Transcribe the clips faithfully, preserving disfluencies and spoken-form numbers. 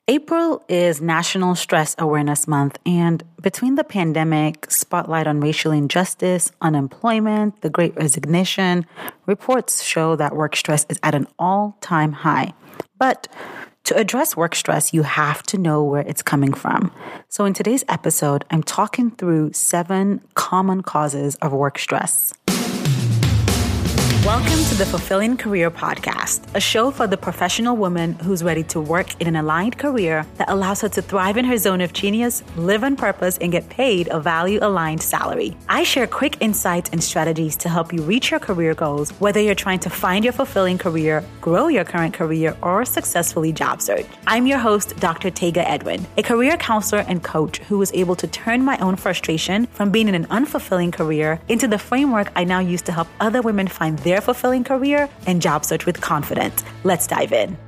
April is National Stress Awareness Month, and between the pandemic, spotlight on racial injustice, unemployment, the Great Resignation, reports show that work stress is at an all-time high. But to address work stress, you have to know where it's coming from. So in today's episode, I'm talking through seven common causes of work stress. Welcome to the Fulfilling Career Podcast, a show for the professional woman who's ready to work in an aligned career that allows her to thrive in her zone of genius, live on purpose, and get paid a value-aligned salary. I share quick insights and strategies to help you reach your career goals, whether you're trying to find your fulfilling career, grow your current career, or successfully job search. I'm your host, Doctor Tega Edwin, a career counselor and coach who was able to turn my own frustration from being in an unfulfilling career into the framework I now use to help other women find their fulfilling career and job search with confidence. Let's dive in.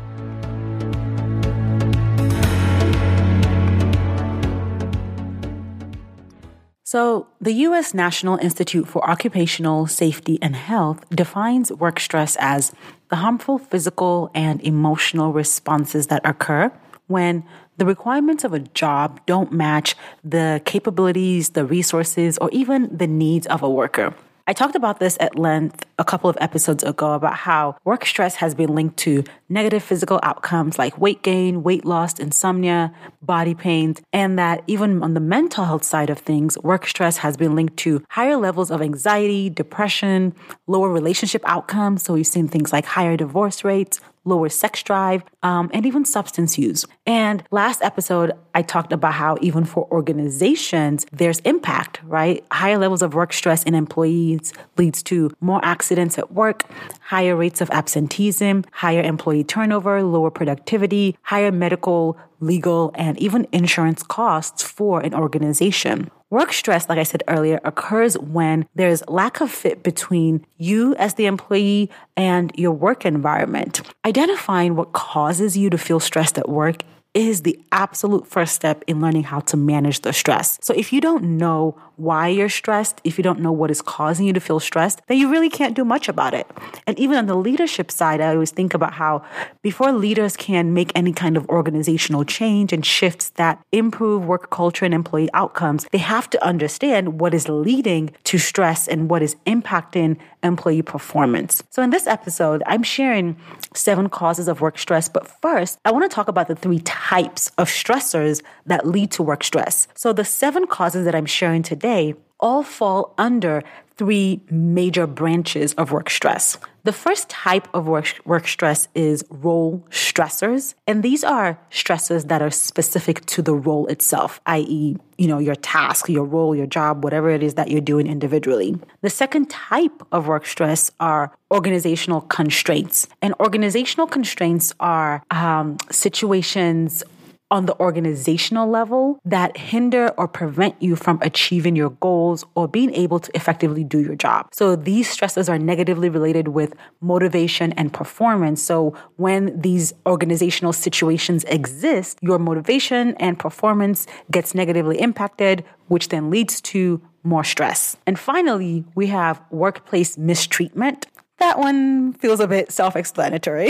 So, the U S National Institute for Occupational Safety and Health defines work stress as the harmful physical and emotional responses that occur when the requirements of a job don't match the capabilities, the resources, or even the needs of a worker. I talked about this at length a couple of episodes ago about how work stress has been linked to negative physical outcomes like weight gain, weight loss, insomnia, body pains, and that even on the mental health side of things, work stress has been linked to higher levels of anxiety, depression, lower relationship outcomes. So we've seen things like higher divorce rates, lower sex drive, um, and even substance use. And last episode, I talked about how even for organizations, there's impact, right? Higher levels of work stress in employees leads to more accidents at work, higher rates of absenteeism, higher employee turnover, lower productivity, higher medical, legal, and even insurance costs for an organization. Work stress, like I said earlier, occurs when there's lack of fit between you as the employee and your work environment. Identifying what causes you to feel stressed at work is the absolute first step in learning how to manage the stress. So if you don't know why you're stressed, if you don't know what is causing you to feel stressed, then you really can't do much about it. And even on the leadership side, I always think about how before leaders can make any kind of organizational change and shifts that improve work culture and employee outcomes, they have to understand what is leading to stress and what is impacting employee performance. So in this episode, I'm sharing seven causes of work stress. But first, I want to talk about the three types of stressors that lead to work stress. So the seven causes that I'm sharing today all fall under three major branches of work stress. The first type of work, work stress is role stressors. And these are stressors that are specific to the role itself, that is, you know, your task, your role, your job, whatever it is that you're doing individually. The second type of work stress are organizational constraints. And organizational constraints are um, situations on the organizational level that hinder or prevent you from achieving your goals or being able to effectively do your job. So these stresses are negatively related with motivation and performance. So when these organizational situations exist, your motivation and performance gets negatively impacted, which then leads to more stress. And finally, we have workplace mistreatment. That one feels a bit self-explanatory,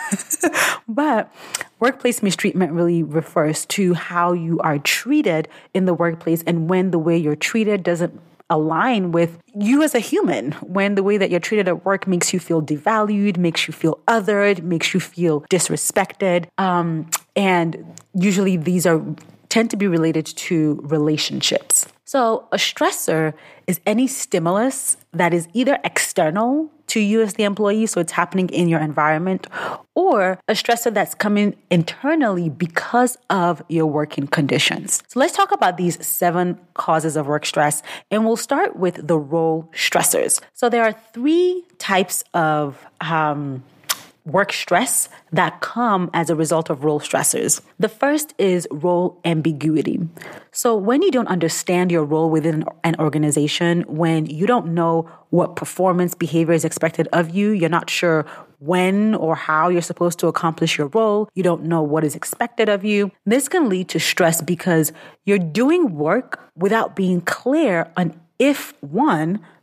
but workplace mistreatment really refers to how you are treated in the workplace and when the way you're treated doesn't align with you as a human, when the way that you're treated at work makes you feel devalued, makes you feel othered, makes you feel disrespected. Um, and usually these are tend to be related to relationships. So a stressor is any stimulus that is either external to you as the employee, so it's happening in your environment, or a stressor that's coming internally because of your working conditions. So let's talk about these seven causes of work stress, and we'll start with the role stressors. So there are three types of um, work stress that come as a result of role stressors. The first is role ambiguity. So when you don't understand your role within an organization, when you don't know what performance behavior is expected of you, you're not sure when or how you're supposed to accomplish your role, you don't know what is expected of you, this can lead to stress because you're doing work without being clear on if, one,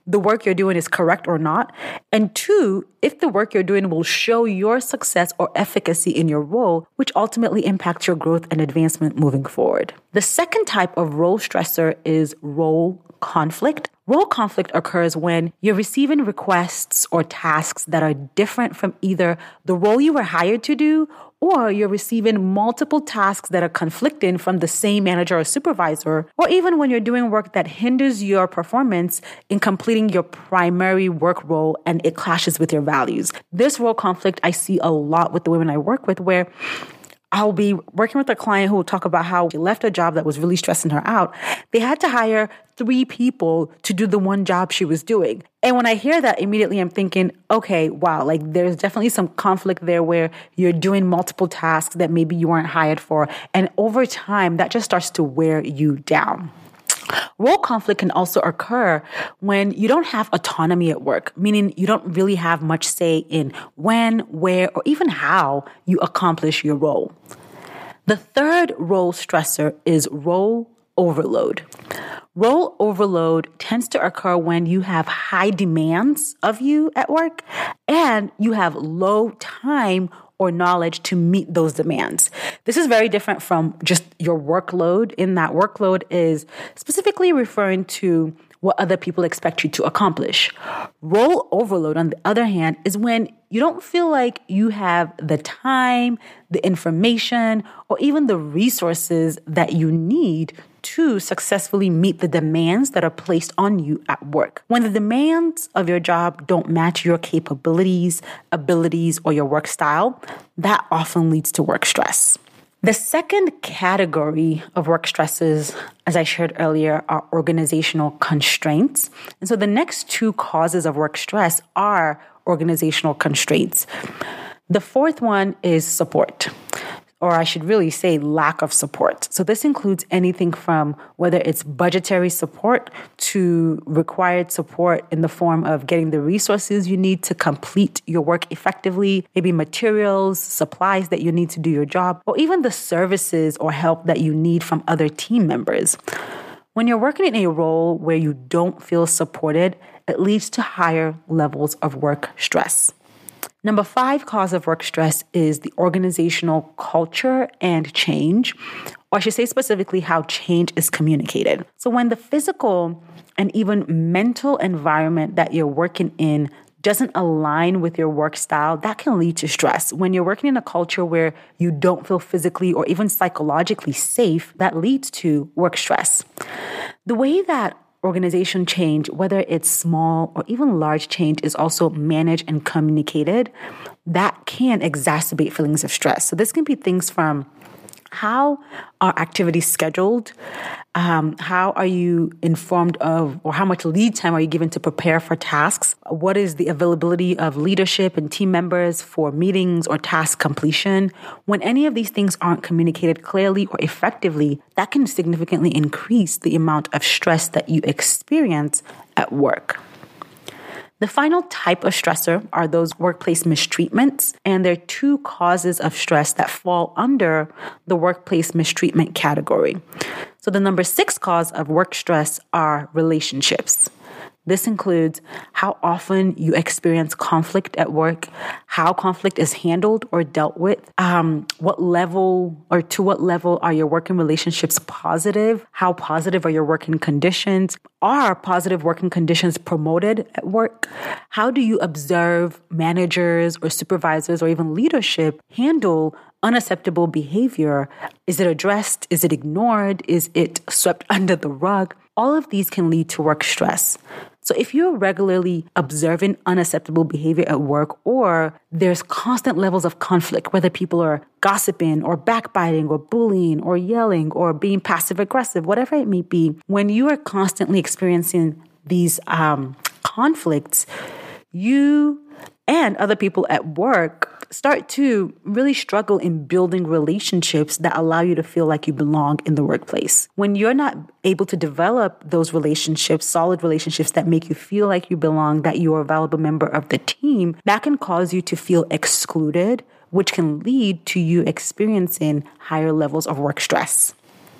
the work you're doing is correct or not. And two, if the work you're doing will show your success or efficacy in your role, which ultimately impacts your growth and advancement moving forward. The second type of role stressor is role conflict. Role conflict occurs when you're receiving requests or tasks that are different from either the role you were hired to do, or you're receiving multiple tasks that are conflicting from the same manager or supervisor, or even when you're doing work that hinders your performance in completing your primary work role and it clashes with your values. This role conflict I see a lot with the women I work with, where I'll be working with a client who will talk about how she left a job that was really stressing her out. They had to hire three people to do the one job she was doing. And when I hear that, immediately I'm thinking, okay, wow, like there's definitely some conflict there where you're doing multiple tasks that maybe you weren't hired for. And over time, that just starts to wear you down. Role conflict can also occur when you don't have autonomy at work, meaning you don't really have much say in when, where, or even how you accomplish your role. The third role stressor is role overload. Role overload tends to occur when you have high demands of you at work and you have low time or knowledge to meet those demands. This is very different from just your workload, in that workload is specifically referring to what other people expect you to accomplish. Role overload, on the other hand, is when you don't feel like you have the time, the information, or even the resources that you need to successfully meet the demands that are placed on you at work. When the demands of your job don't match your capabilities, abilities, or your work style, that often leads to work stress. The second category of work stresses, as I shared earlier, are organizational constraints. And so the next two causes of work stress are organizational constraints. The fourth one is support, or I should really say lack of support. So this includes anything from whether it's budgetary support to required support in the form of getting the resources you need to complete your work effectively, maybe materials, supplies that you need to do your job, or even the services or help that you need from other team members. When you're working in a role where you don't feel supported, it leads to higher levels of work stress. Number five cause of work stress is the organizational culture and change, or I should say specifically how change is communicated. So when the physical and even mental environment that you're working in doesn't align with your work style, that can lead to stress. When you're working in a culture where you don't feel physically or even psychologically safe, that leads to work stress. The way that organization change, whether it's small or even large change, is also managed and communicated, that can exacerbate feelings of stress. So this can be things from how are activities scheduled? Um, how are you informed of, or how much lead time are you given to prepare for tasks? What is the availability of leadership and team members for meetings or task completion? When any of these things aren't communicated clearly or effectively, that can significantly increase the amount of stress that you experience at work. The final type of stressor are those workplace mistreatments, and there are two causes of stress that fall under the workplace mistreatment category. So the number six cause of work stress are relationships. This includes how often you experience conflict at work, how conflict is handled or dealt with, um, what level or to what level are your working relationships positive, how positive are your working conditions, are positive working conditions promoted at work, how do you observe managers or supervisors or even leadership handle unacceptable behavior? Is it addressed? Is it ignored? Is it swept under the rug? All of these can lead to work stress. So if you're regularly observing unacceptable behavior at work, or there's constant levels of conflict, whether people are gossiping or backbiting or bullying or yelling or being passive aggressive, whatever it may be, when you are constantly experiencing these um, conflicts, you and other people at work start to really struggle in building relationships that allow you to feel like you belong in the workplace. When you're not able to develop those relationships, solid relationships that make you feel like you belong, that you are a valuable member of the team, that can cause you to feel excluded, which can lead to you experiencing higher levels of work stress.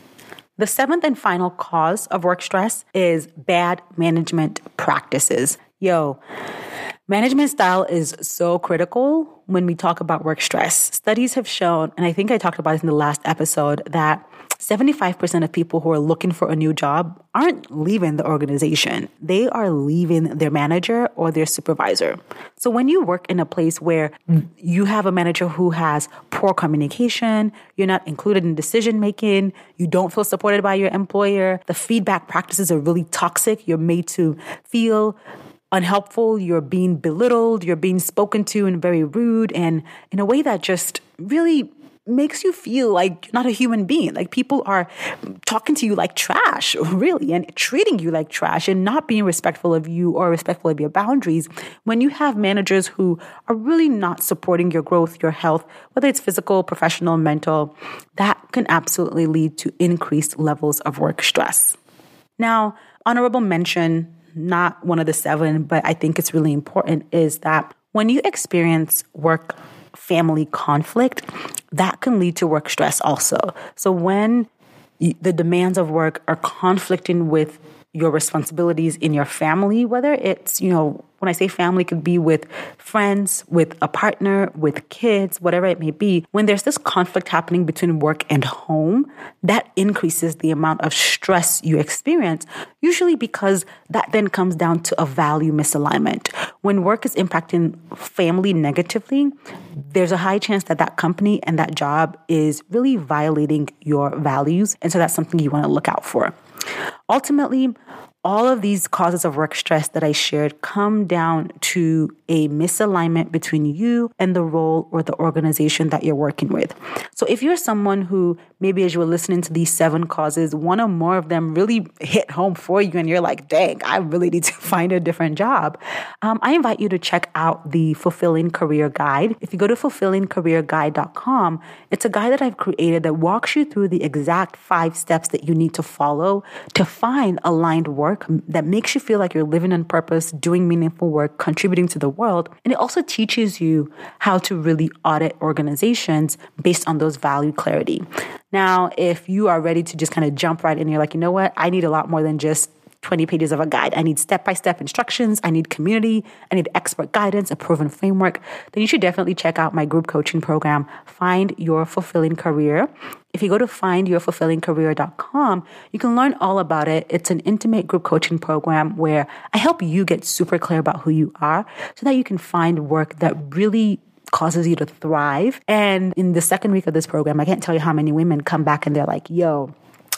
The seventh and final cause of work stress is bad management practices. Yo, management style is so critical when we talk about work stress. Studies have shown, and I think I talked about this in the last episode, that seventy-five percent of people who are looking for a new job aren't leaving the organization. They are leaving their manager or their supervisor. So when you work in a place where you have a manager who has poor communication, you're not included in decision making, you don't feel supported by your employer, the feedback practices are really toxic, you're made to feel unhelpful, you're being belittled, you're being spoken to and very rude and in a way that just really makes you feel like you're not a human being. Like people are talking to you like trash, really, and treating you like trash and not being respectful of you or respectful of your boundaries. When you have managers who are really not supporting your growth, your health, whether it's physical, professional, mental, that can absolutely lead to increased levels of work stress. Now, honorable mention, not one of the seven, but I think it's really important, is that when you experience work family conflict, that can lead to work stress also. So when the demands of work are conflicting with your responsibilities in your family, whether it's, you know, when I say family, it could be with friends, with a partner, with kids, whatever it may be. When there's this conflict happening between work and home, that increases the amount of stress you experience, usually because that then comes down to a value misalignment. When work is impacting family negatively, there's a high chance that that company and that job is really violating your values. And so that's something you want to look out for. Ultimately, all of these causes of work stress that I shared come down to a misalignment between you and the role or the organization that you're working with. So if you're someone who maybe as you were listening to these seven causes, one or more of them really hit home for you and you're like, dang, I really need to find a different job, um, I invite you to check out the Fulfilling Career Guide. If you go to fulfilling career guide dot com, it's a guide that I've created that walks you through the exact five steps that you need to follow to find aligned work that makes you feel like you're living on purpose, doing meaningful work, contributing to the world. And it also teaches you how to really audit organizations based on those value clarity. Now, if you are ready to just kind of jump right in, you're like, you know what? I need a lot more than just twenty pages of a guide. I need step-by-step instructions. I need community. I need expert guidance, a proven framework. Then you should definitely check out my group coaching program, Find Your Fulfilling Career. If you go to find your fulfilling career dot com, you can learn all about it. It's an intimate group coaching program where I help you get super clear about who you are so that you can find work that really causes you to thrive. And in the second week of this program, I can't tell you how many women come back and they're like, yo,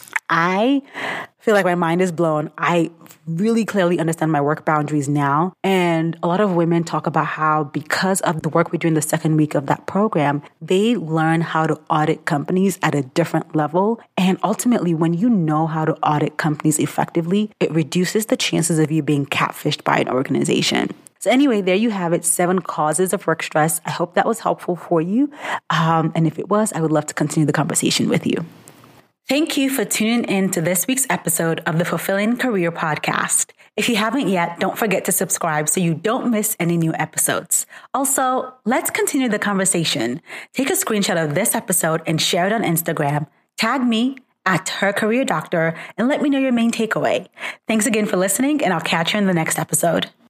I feel like my mind is blown. I really clearly understand my work boundaries now. And a lot of women talk about how because of the work we do in the second week of that program, they learn how to audit companies at a different level. And ultimately, when you know how to audit companies effectively, it reduces the chances of you being catfished by an organization. So anyway, there you have it, seven causes of work stress. I hope that was helpful for you. Um, and if it was, I would love to continue the conversation with you. Thank you for tuning in to this week's episode of the Fulfilling Career Podcast. If you haven't yet, don't forget to subscribe so you don't miss any new episodes. Also, let's continue the conversation. Take a screenshot of this episode and share it on Instagram. Tag me at Her Career Doctor and let me know your main takeaway. Thanks again for listening, and I'll catch you in the next episode.